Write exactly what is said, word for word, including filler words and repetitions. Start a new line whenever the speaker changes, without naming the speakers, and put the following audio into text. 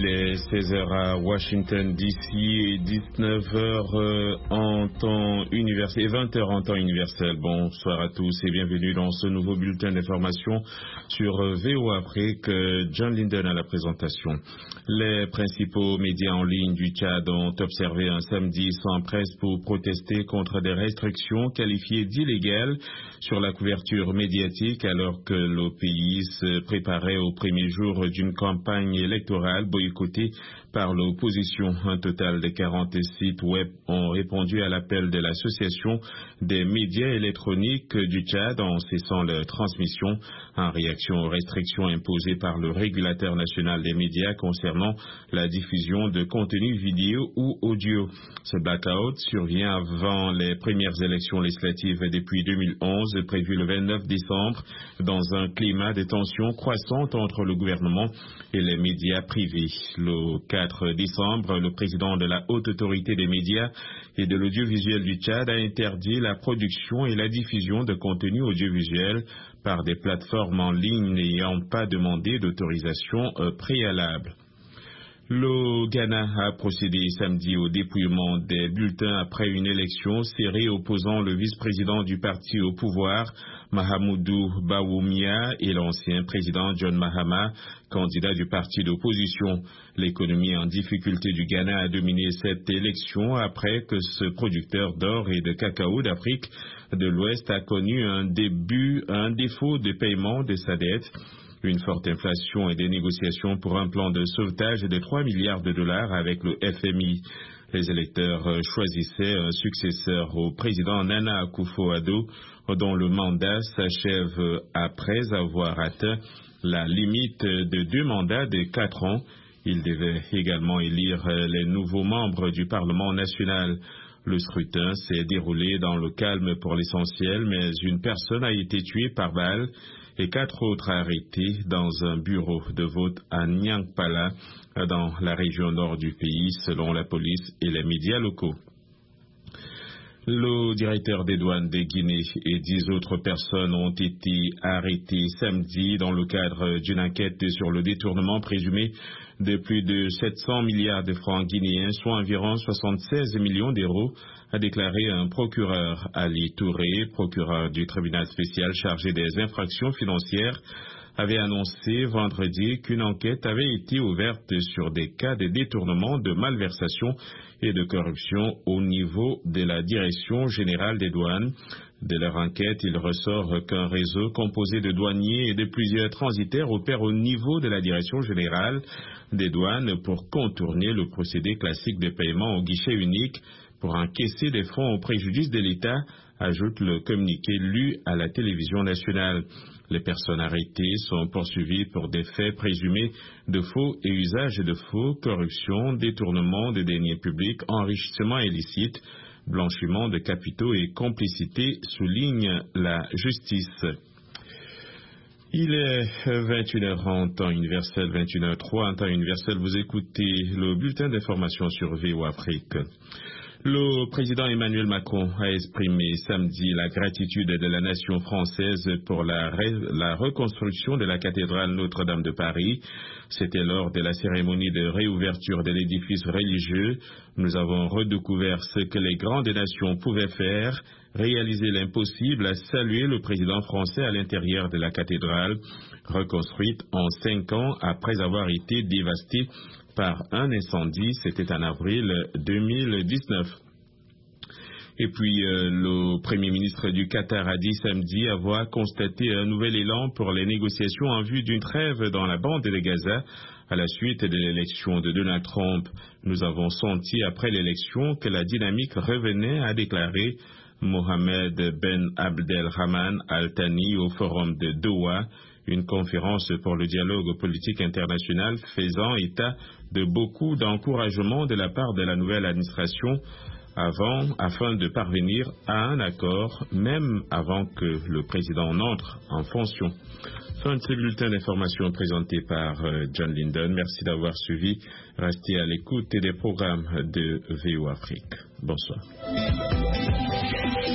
est seize heures à Washington D C et dix-neuf heures euh, en temps universel et vingt heures en temps universel. Bonsoir à tous et bienvenue dans ce nouveau bulletin d'information sur euh, V O Afrique. Euh, John Linden à la présentation. Les principaux médias en ligne du Tchad ont observé un samedi sans presse pour protester contre des restrictions qualifiées d'illégales sur la couverture médiatique alors que le pays se préparait au premier jour d'une campagne électorale boycottée par l'opposition. Un total de quarante sites web ont répondu à l'appel de l'association des médias électroniques du Tchad en cessant leur transmission en réaction aux restrictions imposées par le régulateur national des médias concernant la diffusion de contenus vidéo ou audio. Ce blackout survient avant les premières élections législatives depuis deux mille onze, prévues le vingt-neuf décembre, dans un climat de tension croissante entre le gouvernement et les médias privés. Le quatre décembre, le président de la Haute Autorité des médias et de l'audiovisuel du Tchad a interdit la production et la diffusion de contenus audiovisuels par des plateformes en ligne n'ayant pas demandé d'autorisation préalable. Le Ghana a procédé samedi au dépouillement des bulletins après une élection serrée opposant le vice-président du parti au pouvoir, Mahamudu Bawumia, et l'ancien président John Mahama, candidat du parti d'opposition. L'économie en difficulté du Ghana a dominé cette élection après que ce producteur d'or et de cacao d'Afrique de l'Ouest a connu un début, un défaut de paiement de sa dette. Une forte inflation et des négociations pour un plan de sauvetage de trois milliards de dollars avec le F M I. Les électeurs choisissaient un successeur au président Nana Akufo-Addo, dont le mandat s'achève après avoir atteint la limite de deux mandats de quatre ans. Il devait également élire les nouveaux membres du Parlement national. Le scrutin s'est déroulé dans le calme pour l'essentiel, mais une personne a été tuée par balle et quatre autres arrêtés dans un bureau de vote à Niangpala, dans la région nord du pays, selon la police et les médias locaux. Le directeur des douanes de Guinée et dix autres personnes ont été arrêtées samedi dans le cadre d'une enquête sur le détournement présumé de plus de sept cents milliards de francs guinéens, soit environ soixante-seize millions d'euros, a déclaré un procureur. Ali Touré, procureur du tribunal spécial chargé des infractions financières, avait annoncé vendredi qu'une enquête avait été ouverte sur des cas de détournement, de malversation et de corruption au niveau de la Direction générale des douanes. De leur enquête, il ressort qu'un réseau composé de douaniers et de plusieurs transitaires opère au niveau de la Direction générale des douanes pour contourner le procédé classique de paiement au guichet unique pour encaisser des fonds au préjudice de l'État, ajoute le communiqué lu à la télévision nationale. Les personnes arrêtées sont poursuivies pour des faits présumés de faux et usage de faux, corruption, détournement de deniers publics, enrichissement illicite, blanchiment de capitaux et complicité, souligne la justice. Il est vingt et une heures en temps universel, vingt et une heures zéro trois en temps universel. Vous écoutez le bulletin d'information sur V O Afrique. Le président Emmanuel Macron a exprimé samedi la gratitude de la nation française pour la, la reconstruction de la cathédrale Notre-Dame de Paris. C'était lors de la cérémonie de réouverture de l'édifice religieux. Nous avons redécouvert ce que les grandes nations pouvaient faire, réaliser l'impossible, à saluer le président français à l'intérieur de la cathédrale, reconstruite en cinq ans après avoir été dévastée par un incendie. C'était en avril deux mille dix-neuf. Et puis, euh, le Premier ministre du Qatar a dit samedi avoir constaté un nouvel élan pour les négociations en vue d'une trêve dans la bande de Gaza à la suite de l'élection de Donald Trump. Nous avons senti après l'élection que la dynamique revenait, a déclaré Mohamed Ben Abdelrahman Al Thani au forum de Doha, une conférence pour le dialogue politique international faisant état de beaucoup d'encouragement de la part de la nouvelle administration avant, afin de parvenir à un accord, même avant que le président n'entre en fonction. Fin de ce bulletin d'information présenté par John Linden. Merci d'avoir suivi. Restez à l'écoute des programmes de V O Afrique. Bonsoir.